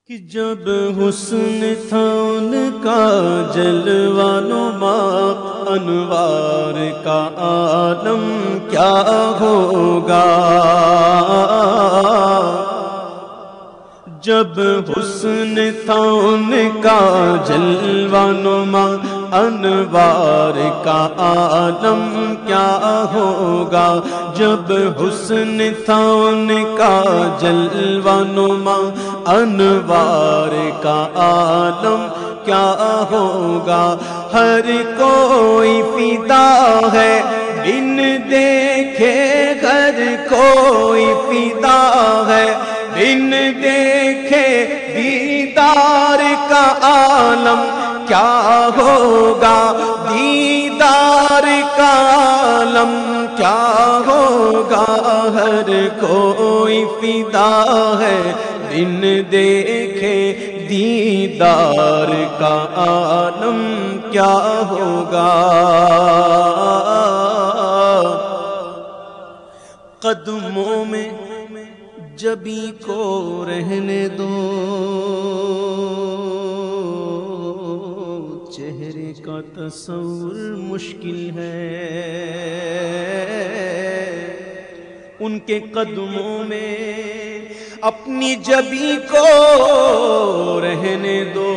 کہ جب حسن تھا ان کا جلوہ نما، انوار کا عالم کیا ہوگا۔ جب حسن تھا ان کا جلوہ نما، انوار کا عالم کیا ہوگا۔ جب حسن تھا ان کا جلوہ نما، انوار کا عالم کیا ہوگا۔ ہر کوئی فدا ہے بن دیکھے، ہر کوئی فدا ہے بن دیکھے، دیدار کا عالم کیا ہوگا۔ دیدار کا عالم کیا ہوگا۔ ہر کوئی فدا ہے بن دیکھے، دیدار کا عالم کیا ہوگا۔ قدموں میں جبی کو رہنے دو، چہرے کا تصور مشکل ہے۔ ان کے قدموں میں اپنی جبی کو رہنے دو،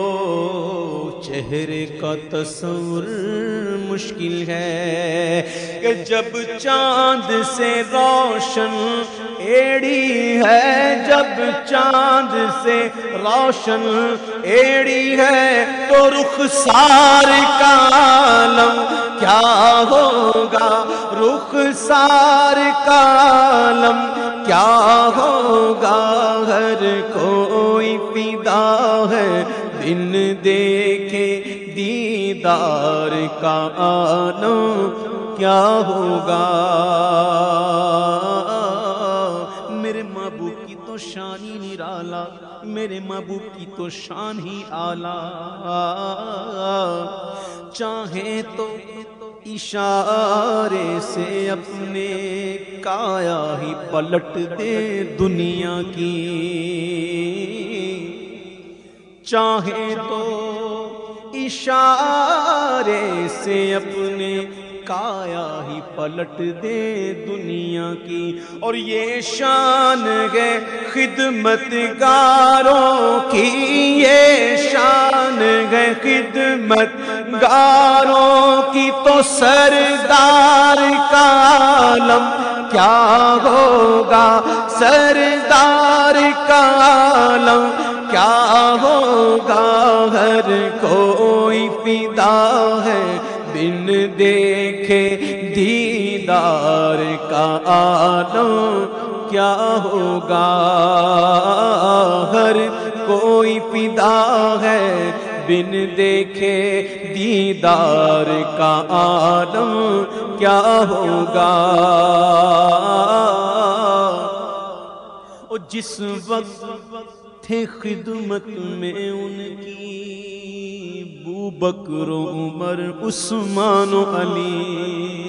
چہرے کا تصور مشکل ہے۔ کہ جب چاند سے روشن ایڑی ہے، جب چاند سے روشن ایڑی ہے، تو رخسار کا عالم کیا ہوگا۔ رخسار کا عالم کیا ہوگا۔ ہر کوئی فدا ہے بن دیکھے، دیدار کا عالم کیا ہوگا۔ میرے محبوب کی تو شان ہی نرالا، میرے محبوب کی تو شان ہی اعلیٰ۔ چاہے تو اشارے سے اپنے کایا ہی پلٹ دے دنیا کی، چاہے تو اشارے سے اپنے کایا ہی پلٹ دے دنیا کی۔ اور یہ شان ہے خدمت گاروں کی، یہ شان ہے خدمت گاروں کی، تو سردار کا عالم کیا ہوگا۔ سردار کا عالم کیا ہوگا۔ ہر کوئی فدا ہے بن دیکھے، دیدار کا عالم کیا ہوگا۔ ہر کوئی فدا ہے بن دیکھے، دیدار کا عالم کیا ہوگا۔ اور جس وقت تھے خدمت میں ان کی ابو بکر و عمر، عثمان و علی،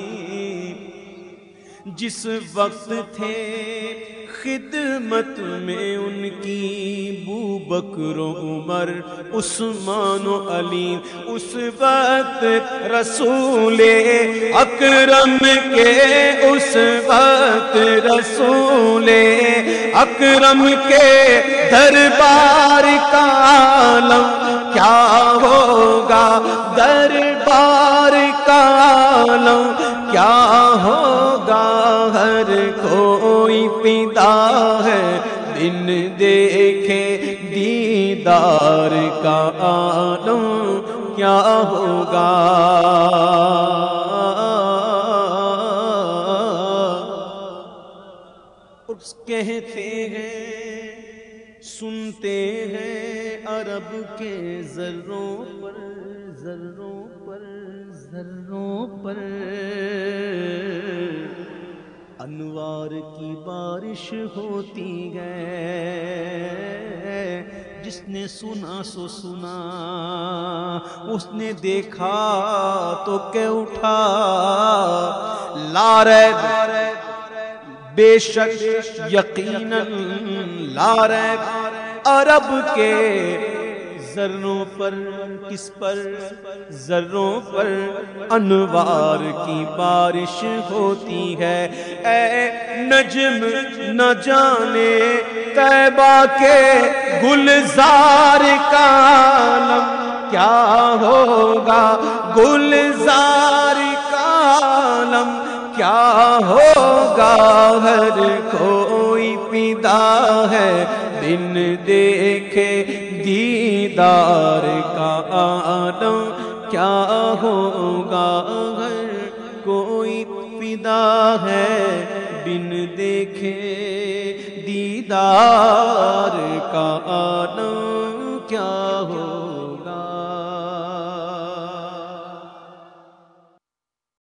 جس وقت تھے خدمت میں ان کی ابو بکر و عمر، عثمان و علی، اس وقت رسول اکرم کے، اس وقت رسول اکرم کے دربار کا عالم کیا ہوگا۔ دربار کا عالم کیا ہوگا۔ ہر کوئی فدا ہے بن دیکھے، دیدار کا عالم کیا ہوگا۔ کہتے ہیں سنتے ہیں عرب کے ذروں پر، ذروں پر، ذروں پر انوار کی بارش ہوتی ہے۔ جس نے سنا سو سنا، اس نے دیکھا تو کہ اٹھا، لا ریب بے شک یقیناً لا ریب عرب کے ذروں پر، کس پر؟ ذروں پر انوار کی بارش ہوتی ہے۔ اے نجم نہ جانے طیبہ کے گلزار کا عالم کیا ہوگا، گلزار کا عالم کیا ہوگا۔ ہر کوئی فدا ہے بن دیکھے دیدار کا عالم کیا ہوگا۔ ہر کوئی فدا ہے بن دیکھے دیدار کا عالم کیا ہوگا۔